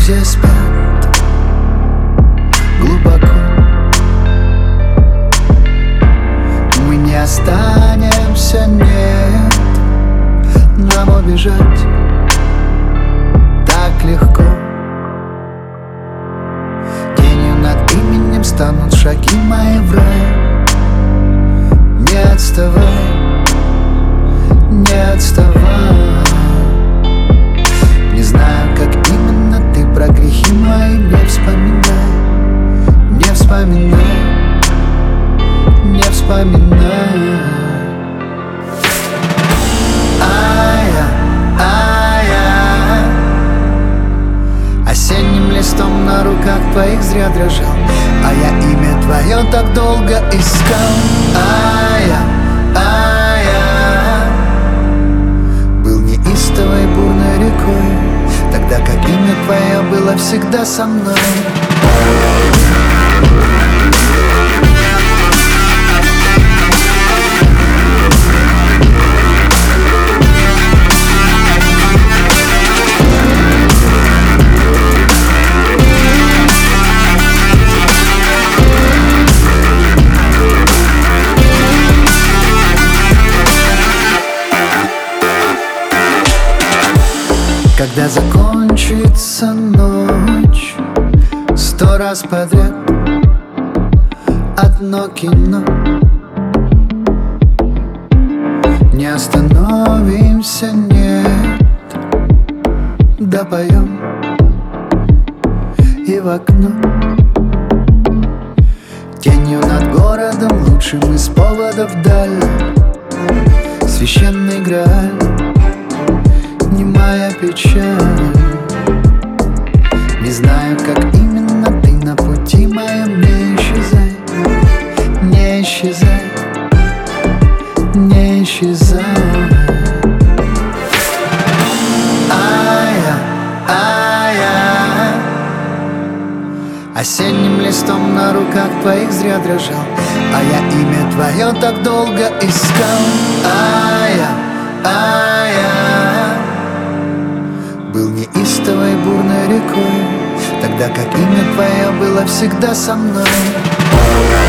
все спят глубоко. Мы не останемся, нет, нам убежать так легко. Тенью над именем станут шаги мои в рай. Не отставай, не отставай. Не знаю, как именно ты про грехи мои не вспоминай. Не вспоминай, не вспоминай. Осенним листом на руках твоих зря дрожал, а я имя твое так долго искал. Был неистовой бурной рекой, тогда как имя твое было всегда со мной. Когда закончится ночь 100 раз подряд одно кино, не остановимся, нет, допоем и в окно. Тенью над городом, лучшим из поводов вдаль, священный грааль, немая печаль. Не знаю, как именно ты на пути моем. Не исчезай, не исчезай, не исчезай. Осенним листом на руках твоих зря дрожал, а я имя твое так долго искал. Был неистовой бурной рекой, тогда как имя твое было всегда со мной.